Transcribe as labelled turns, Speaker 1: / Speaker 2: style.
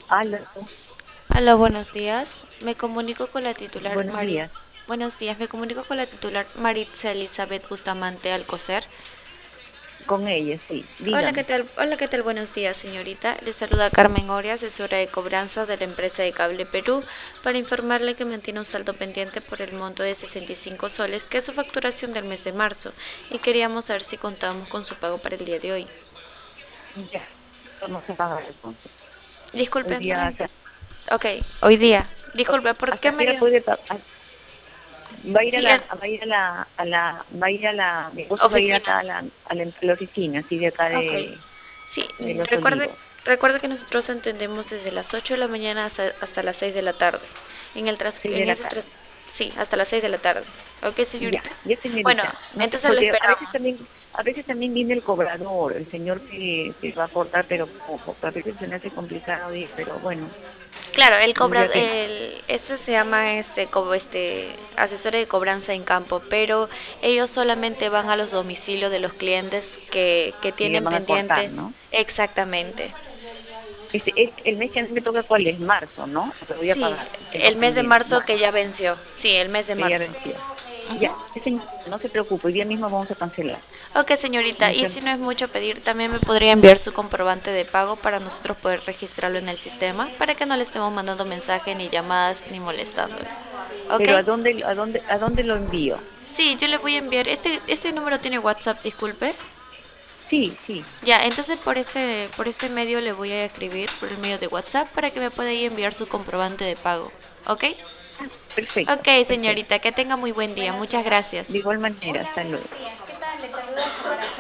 Speaker 1: Aló,
Speaker 2: Hola, buenos días. Me comunico con la titular
Speaker 1: buenos días.
Speaker 2: Buenos días, me comunico con la titular Maritza Elizabeth Bustamante Alcocer.
Speaker 1: Con ella, sí.
Speaker 2: Hola, ¿qué
Speaker 1: Dígame.
Speaker 2: tal? Hola, ¿qué tal? Buenos días, señorita. Le saluda Carmen Oria, asesora de cobranza de la empresa de Cable Perú, para informarle que mantiene un saldo pendiente por el monto de 65 soles, que es su facturación del mes de marzo, y queríamos saber si contamos con su pago para el día de hoy.
Speaker 1: Ya, no se paga entonces. Hoy
Speaker 2: Disculpe,
Speaker 1: día,
Speaker 2: ok, hoy día. Disculpe, ¿por qué
Speaker 1: ¿hasta qué hora
Speaker 2: María?
Speaker 1: puede pagar? Va a ir a
Speaker 2: Sí,
Speaker 1: la, va a ir a la, va a ir a la, mi esposo va a ir
Speaker 2: oficina.
Speaker 1: acá a la oficina, así de acá
Speaker 2: Ok. Sí,
Speaker 1: de Los
Speaker 2: recuerde,
Speaker 1: Olivos.
Speaker 2: recuerde que nosotros entendemos desde las 8 de la mañana hasta las 6 de la tarde.
Speaker 1: Seis de
Speaker 2: En
Speaker 1: la
Speaker 2: ese
Speaker 1: tarde.
Speaker 2: sí, hasta las 6 de la tarde. Ok,
Speaker 1: Ya,
Speaker 2: señorita.
Speaker 1: ya
Speaker 2: Bueno,
Speaker 1: señorita. No,
Speaker 2: entonces le
Speaker 1: porque
Speaker 2: esperamos.
Speaker 1: a veces también viene el cobrador, el señor que va a aportar, pero poco. A veces se me hace complicado ir, pero bueno,
Speaker 2: Claro, el cobra,
Speaker 1: ya que
Speaker 2: este se llama como asesor de cobranza en campo, pero ellos solamente van a los domicilios de los clientes que
Speaker 1: que ya
Speaker 2: tienen
Speaker 1: van a cortar,
Speaker 2: pendientes.
Speaker 1: ¿no?
Speaker 2: Exactamente.
Speaker 1: El mes que a mí me toca, ¿cuál es? Marzo, ¿no? Lo voy a
Speaker 2: Sí,
Speaker 1: pagar, tengo
Speaker 2: el mes de
Speaker 1: pendiente.
Speaker 2: marzo que ya venció. Sí, el mes de
Speaker 1: Que ya
Speaker 2: marzo.
Speaker 1: venció. Ya, no se preocupe, hoy día mismo vamos a cancelar.
Speaker 2: Ok, señorita, y
Speaker 1: Muchas,
Speaker 2: si no es mucho pedir, también me podría enviar su comprobante de pago para nosotros poder registrarlo en el sistema, para que no le estemos mandando mensajes ni llamadas ni molestándole. ¿Ok?
Speaker 1: pero ¿a dónde lo envío?
Speaker 2: Sí, yo le voy a enviar. Este número tiene WhatsApp, disculpe.
Speaker 1: Sí, sí,
Speaker 2: Ya, entonces por ese medio le voy a escribir por el medio de WhatsApp para que me pueda ahí enviar su comprobante de pago. ¿Ok?
Speaker 1: perfecto,
Speaker 2: Ok,
Speaker 1: perfecto.
Speaker 2: señorita, que tenga muy buen día. Muchas
Speaker 1: De
Speaker 2: gracias.
Speaker 1: igual manera, hasta luego.
Speaker 2: ¿Qué tal? Le saluda Samara.